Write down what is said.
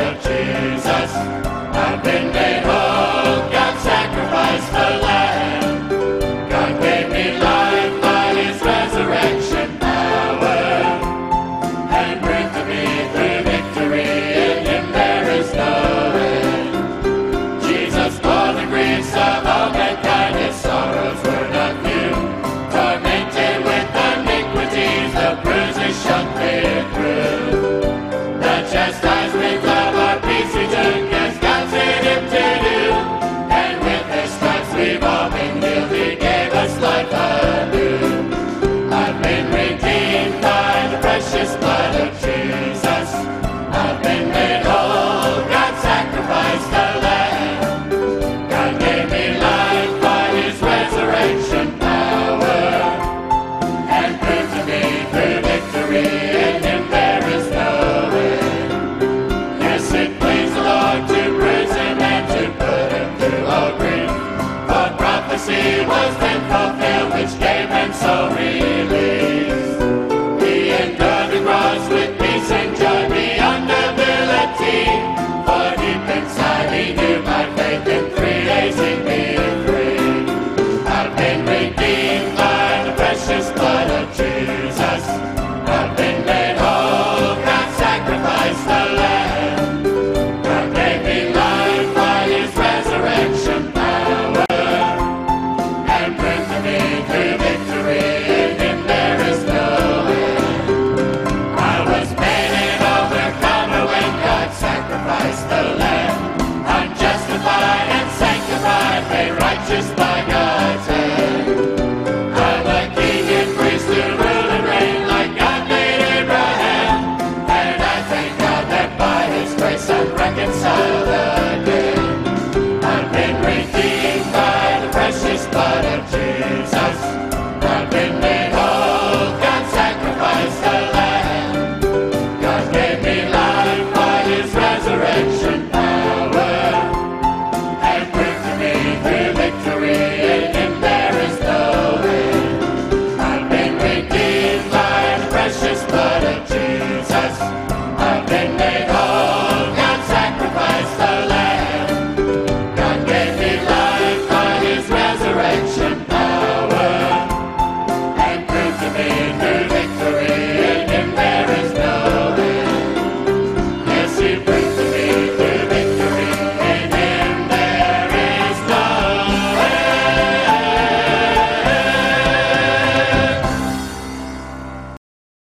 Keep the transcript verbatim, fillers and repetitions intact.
of Jesus. I've been made whole, God sacrificed the Lamb. God gave me life by His resurrection power, and proved to me through victory in Him there is no end. Jesus bore the griefs of all mankind, His sorrows were not few. Tormented with iniquities, the bruises shot clear through. The chastisement of our peace He took, as God sent Him to do. And with His stripes we've all been healed, He gave us life anew. I've been redeemed by the precious blood of Jesus. I've been made whole, God sacrificed the Lamb. God gave me life by His resurrection power, and proved to me through victory in Him there is no end. Yes, it pleased the Lord to praise Him and to put Him through all grief. For prophecy was then fulfilled, which gave men so relief. He endured the cross with peace and joy beyond ability. For deep inside He knew by faith in three days He'd be free. I've been redeemed by the precious blood of Jesus. I've been made whole, God sacrificed the Lamb. God gave me life by His resurrection power, and proved to me through victory in Him there is no end. I was made an overcomer when God sacrificed the Lamb. I'm justified and sanctified, made righteous by God's hand. I'm a king and priest who rule and reign like God made Abraham. And I thank God that by His grace I'm reconciled